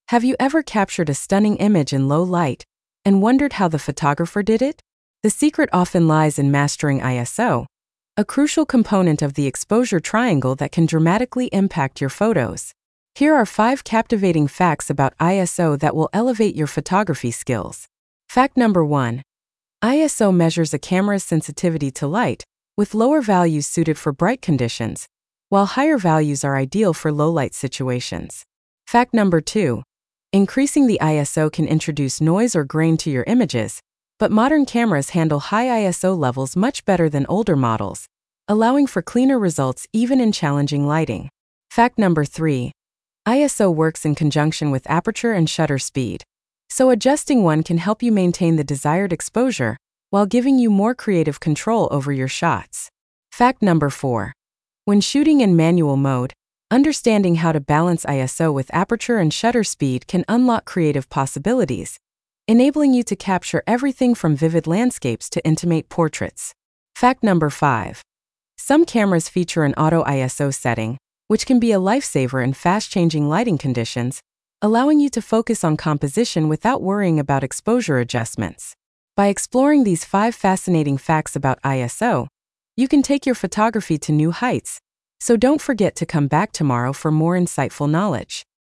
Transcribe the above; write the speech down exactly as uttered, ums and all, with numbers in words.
Have you ever captured a stunning image in low light and wondered how the photographer did it? The secret often lies in mastering I S O, a crucial component of the exposure triangle that can dramatically impact your photos. Here are five captivating facts about I S O that will elevate your photography skills. Fact number one. I S O measures a camera's sensitivity to light, with lower values suited for bright conditions, while higher values are ideal for low-light situations. Fact number two. Increasing the I S O can introduce noise or grain to your images, but modern cameras handle high I S O levels much better than older models, allowing for cleaner results even in challenging lighting. Fact number three. I S O works in conjunction with aperture and shutter speed, so adjusting one can help you maintain the desired exposure while giving you more creative control over your shots. Fact number four. When shooting in manual mode, understanding how to balance I S O with aperture and shutter speed can unlock creative possibilities, enabling you to capture everything from vivid landscapes to intimate portraits. Fact number five. Some cameras feature an auto I S O setting, which can be a lifesaver in fast-changing lighting conditions, allowing you to focus on composition without worrying about exposure adjustments. By exploring these five fascinating facts about I S O, you can take your photography to new heights. So don't forget to come back tomorrow for more insightful knowledge.